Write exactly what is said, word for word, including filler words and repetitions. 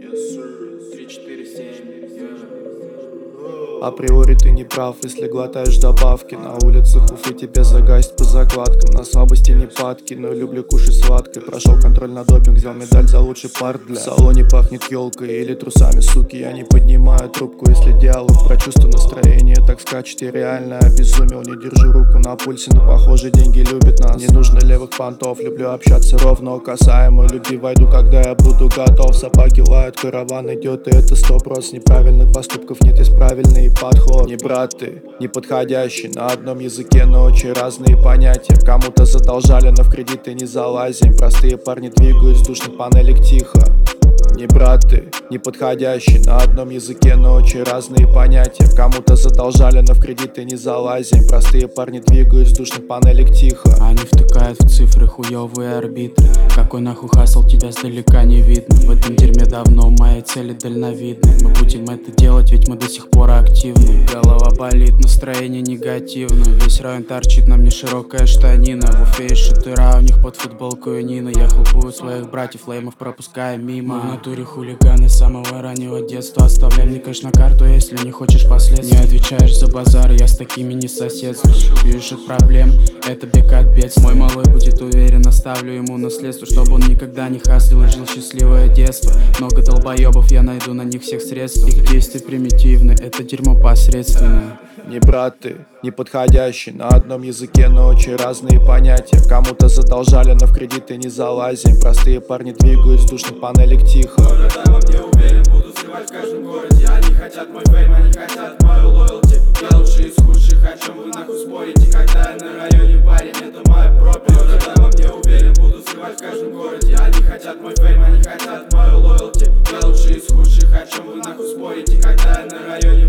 Априори ты не прав, если глотаешь добавки. На улицах Уфы тебе загасить по закладкам. На слабости не падки, но люблю кушать сладкое. Прошел контроль на допинг, взял медаль за лучший парк для. В салоне пахнет елкой или трусами, суки. Я не поднимаю трубку, если диалог про чувство, настроение так скачет. Я реально обезумел, не держу руку на пульсе, но похоже деньги любят нас. Не нужно левых понтов, люблю общаться ровно, касаемо. Любви войду, когда я буду готов. Собаки лают, караван идет, и это сто проц. Неправильных поступков нет, есть правильный подход. Не брат ты, не подходящий, на одном языке, но очень разные понятия. Кому-то задолжали, но в кредиты не залазим. Простые парни двигают с душных панелек тихо. Не брат ты, не подходящий, на одном языке, но очень разные понятия. Кому-то задолжали, но в кредиты не залазим. Простые парни двигают с душных панелек тихо. Они втыкают в цифры хуёвые арбитры. Какой нахуй хасл, тебя сдалека не видно. В этом дерьме давно мои цели дальновидны. Мы будем это делать, ведь мы до сих пор активны. Голова болит, настроение негативное. Весь район торчит, на мне широкая штанина. В Уфе есть шутера, у них под футболкой Нина. Я хлопаю своих братьев, леймов пропуская мимо. В натуре хулиганы с самого раннего детства. Оставляй мне кэш на карту, если не хочешь последствий. Не отвечаешь за базар, я с такими не соседствую. Бьешь от проблем, это бег от бедствий. Мой малой будет уверен, оставлю ему наследство, чтобы он никогда не хаслил и жил счастливое детство. Много долбоебов, я найду на них всех средств. Их действия примитивны, это дерьмо посредственное. Не брат ты, не подходящий, на одном языке, но очень разные понятия. Кому-то задолжали, но в кредиты не залазим. Простые парни двигают с душных панелек тихо. Много там во мне уверен, буду сливать в каждом городе. Они хотят мой фейм, они хотят мою лоялти. Я лучший из худших, о чем вы нахуй спорите? Когда я на районе парень, это моя пропасть. Много там во мне уверен, буду сливать в каждом городе. Они хотят мой фейм, они хотят мою лоялти. Я лучший из худших, о чем вы нахуй спорите? Когда я на районе